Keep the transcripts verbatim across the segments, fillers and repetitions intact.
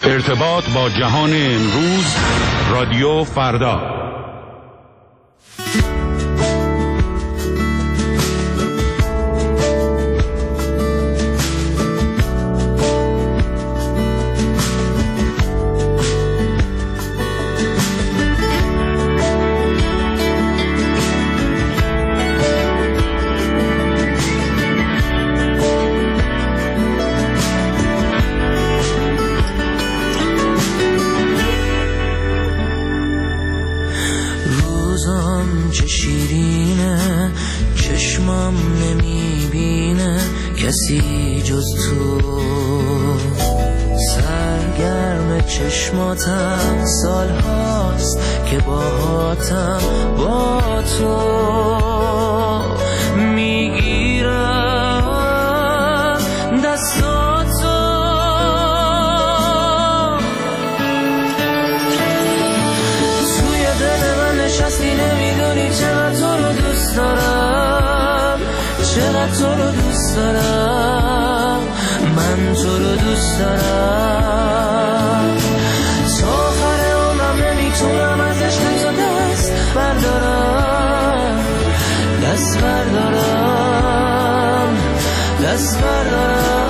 ارتباط با جهان امروز، رادیو فردا. کسی جز تو سرگرم چشماتم، سال هاست که باهاتم، با تو میگیرم دستاتو، توی دل من نشستی، نمیدونی چقدر تو رو دوست دارم، چقدر تو رو دوست دارم، من تو رو دوست دارم، تا آخر عمرم نمیتونم از عشق تو دست بردارم، دست بردارم، دست بردارم.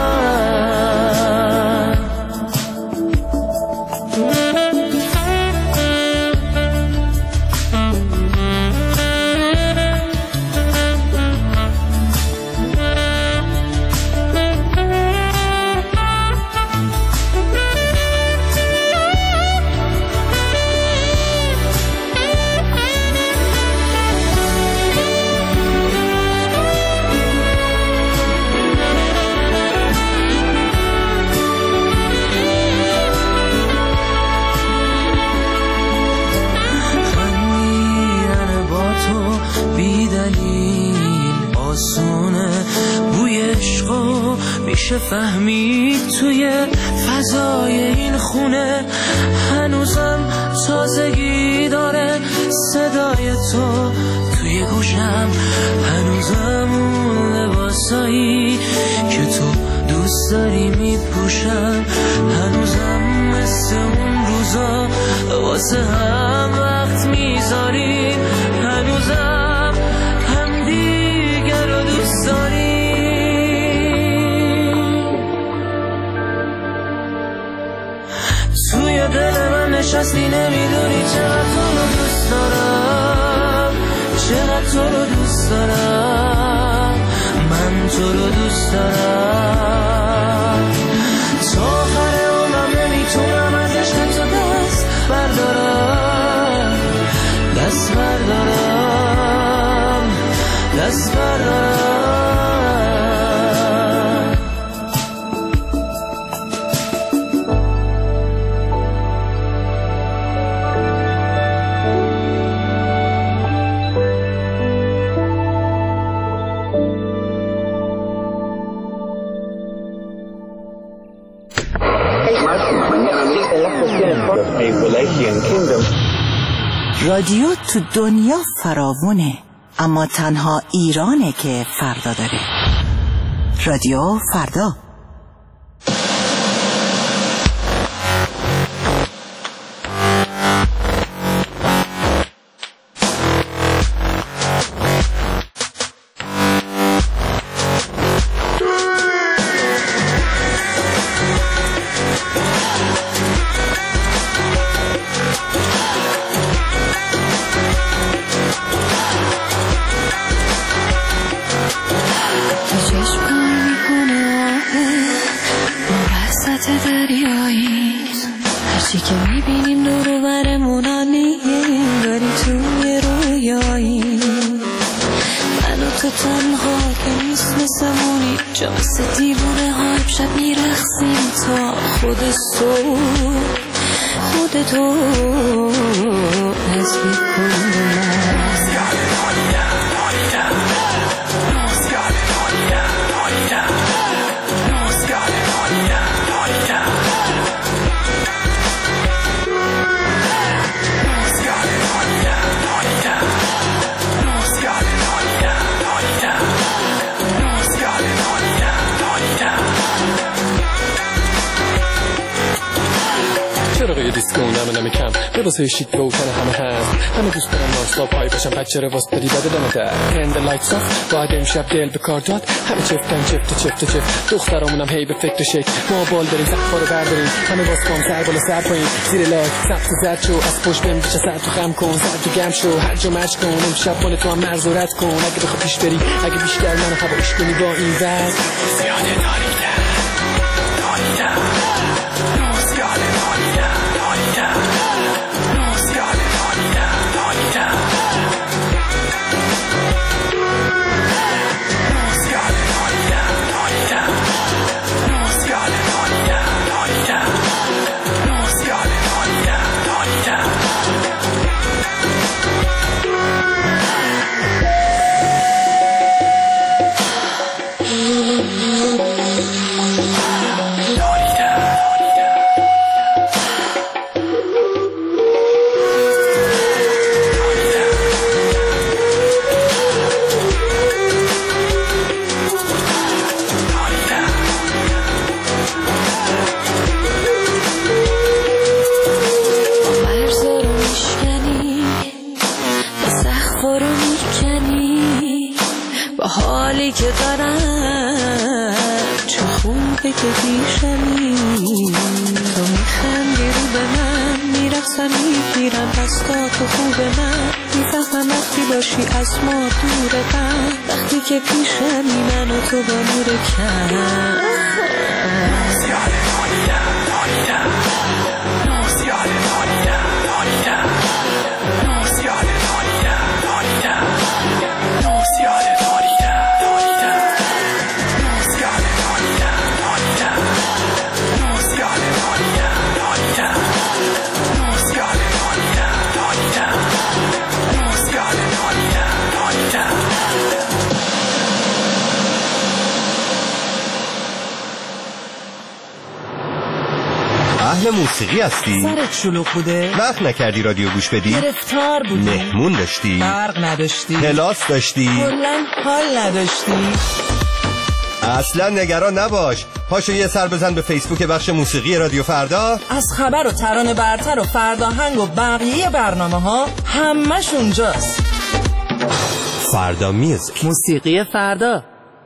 میشه فهمید توی فضای این خونه، هنوزم تازگی داره صدای تو توی گوشم، هنوزم اون لباسایی که تو دوست داری میپوشم، هنوزم مثل اون روزا واسه هم وقت میذاری، هنوزم هم دیگر رو دوست داری. توی دل من نشستی، نمیدونی چقدر تو رو دوست دارم، چقدر تو رو دوست دارم، من تو رو دوست دارم، تا آخر عمرم نمیتونم از عشق تو دست بردارم، دست بردارم، دست بردارم. رادیو تو دنیا فراوونه، اما تنها ایرانه که فردا داره. رادیو فردا. صدای دیسکو نمه نمه کم لباسای شیک و تن همه هست همه دوست دارن نانستاپ پای باشن بچه رو واسه دادی بده دمه در هند لایتس آف باید امشب دل به کار داد همه چفتن چفت چفت چفت دخترامونم هی به فکر شک ما بال داریم سقفا رو برداریم همه باز کن سر بالا سر پایین زیر لایت سبز زرد شو از پشت بهم بچه سر تو خم کن سر تو گم شو هر جا مچ کن امشب مال تو هم مرز و رد کن اگه بخواه پیش بری اگه بیشتر منو هواش کنی با این وزن زیاده داریدم داریدم زیاده داریدم داریدم زیاده داریدم داریدم زیاده داریدم داریدم زیاده داریدم داریدم زیاده داریدم داریدم حالی که دارم چه خوبه که پیشمی تو میخندی رو به من میرقصم میگیرم دستا تو خوب من میفهمم وقتی باشی از ما دورتم وقتی که پیشمی من و تو با نور کم زیاده داریدم داریدم زیاده داریدم داریدم زیاده داریدم داریدم زیاده اهل موسیقی هستی؟ سرت شلوغ بوده؟ وقت نکردی رادیو گوش بدی؟ گرفتار بودی؟ مهمون داشتی؟ برق نداشتی؟ کلاس داشتی؟ کلن حال نداشتی؟ اصلا نگران نباش، پاشو یه سر بزن به فیسبوک بخش موسیقی رادیو فردا. از خبر و ترانه برتر و فرداهنگ و بقیه برنامه ها همش اونجاست. فردا میوزیک، موسیقی فردا.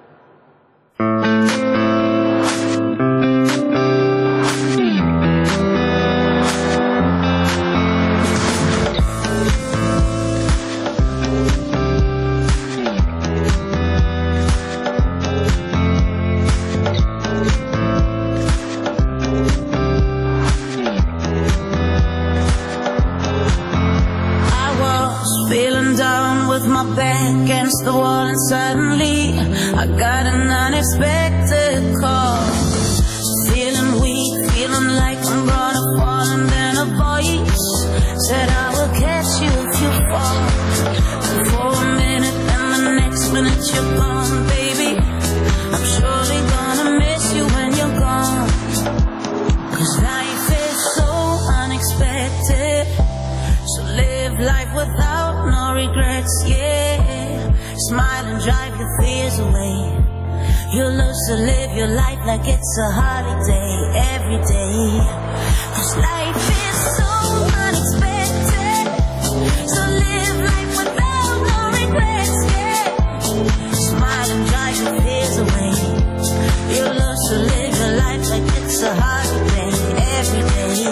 Against the wall and suddenly I got an unexpected call. Feeling weak, feeling like I'm gonna fall, and then a voice said I will catch you if you fall. And for a minute and the next minute you're gone, baby. I'm surely gonna miss you when you're gone. 'Cause life is so unexpected, so live life without no regrets, yeah. Smile and drive your fears away. You'll love to live your life like it's a holiday every day. 'Cause life is so unexpected, so live life without no regrets, yeah. Smile and drive your fears away. You'll love to live your life like it's a holiday every day.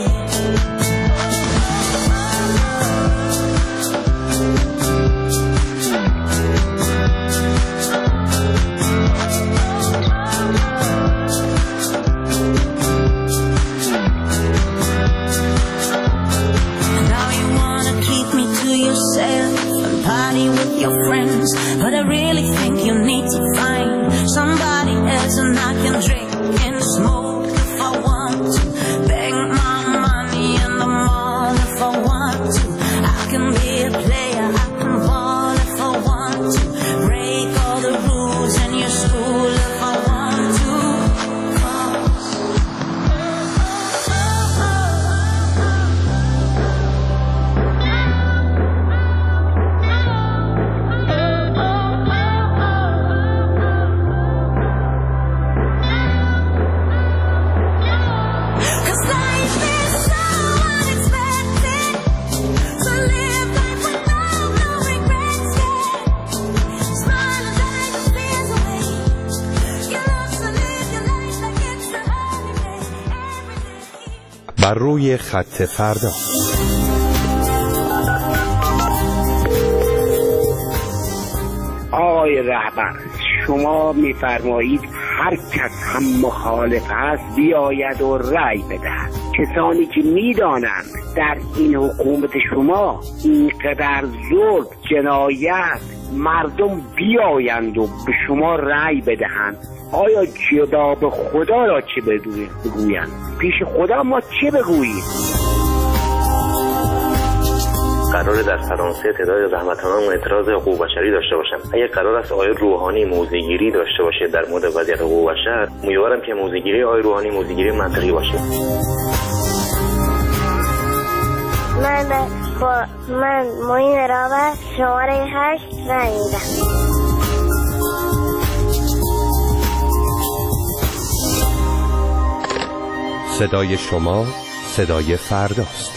But I really think you need to find somebody else, and I can drink and smoke if I want to. Beg my money and بر روی خط فردا. آقای رهبر، شما میفرمایید هر کس هم مخالف است بیاید و رأی بدهد. کسانی که میدانند در این حکومت شما اینقدر ظلم، جنایت، مردم بیایند و به شما رأی بدهند، آیا جواب خدا را چه بگویند؟ پیش خدا ما چه بگوییم؟ قرار در فرانسه تعداد زحمت‌کنان اعتراض حقوق بشری داشته باشند. اگر قرار است آقای روحانی موضع‌گیری داشته باشه در مورد وضعیت حقوق بشر، امیدوارم که موضع‌گیری آقای روحانی موضع‌گیری منطقی باشه. من با من معین رابر شماره هشت رای میدم. صدای شما صدای فرداست.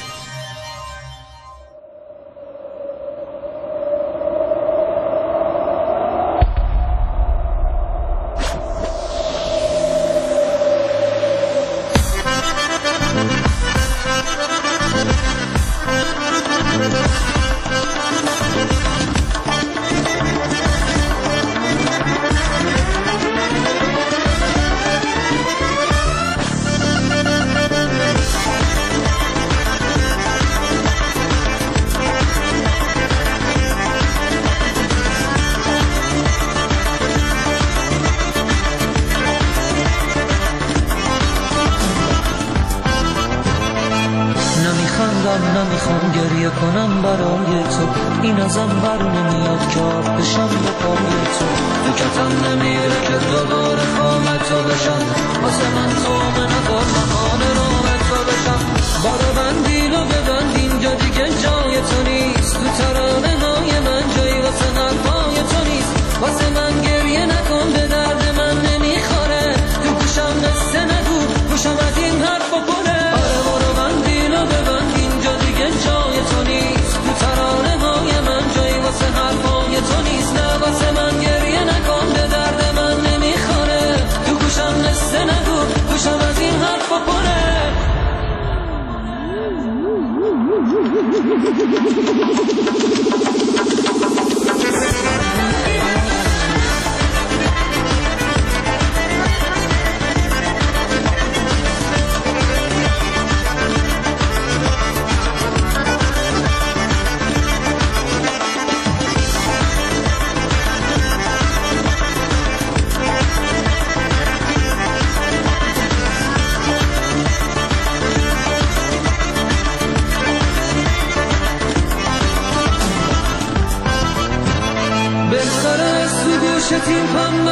نمیخوام گریه کنم برای تو، این ازم بر نمیاد که آب بشم به پای تو. فکرم نمیره که دوباره خواب تو بشم، واسه من تو من ندار مهان راه تو بشم. بارو بندین و ببند اینجا دیگه جای تو نیست، تو ترانه های من جایی واسه حرفای تو نیست. واسه من گریه نکن، به درد من نمیخوره، تو گوشم قصه نگو، گوشم از این حرف بکنه. آره بارو بندین و ببند اینجا دیگه جای تو نیست، تو ترانه های من جایی واسه حرفای تو نیست. نه واسه من گریه نکن، به درد من نمیخوره، تو گوشم قصه نگو، گوشم از این حرف بکنه. بالاخره تو گوشت این پم